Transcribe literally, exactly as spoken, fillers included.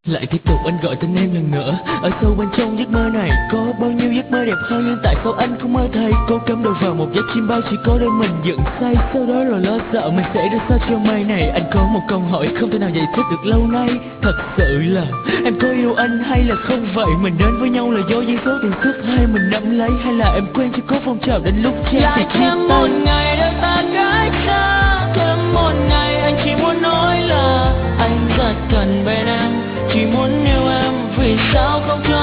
Lại tiếp tục anh gọi tên em lần nữa. Ở sâu bên trong giấc mơ này có bao nhiêu giấc mơ đẹp hơn, nhưng tại sao anh không mơ thấy? Cô cắm đầu vào một giấc chim bao chỉ có đôi mình dựng say, sau đó rồi lo sợ mình sẽ ra sao cho mai này. Anh có một câu hỏi không thể nào giải thích được lâu nay. Thật sự là em có yêu anh hay là không vậy? Mình đến với nhau là do duyên số tiền xuất hai mình nắm lấy, hay là em quen chỉ có phong trào đến lúc chết thì chia Thêm tay? một ngày đôi ta cách xa, thêm một ngày anh chỉ muốn nói là anh rất cần bên em, chỉ muốn yêu em vì sao không cứ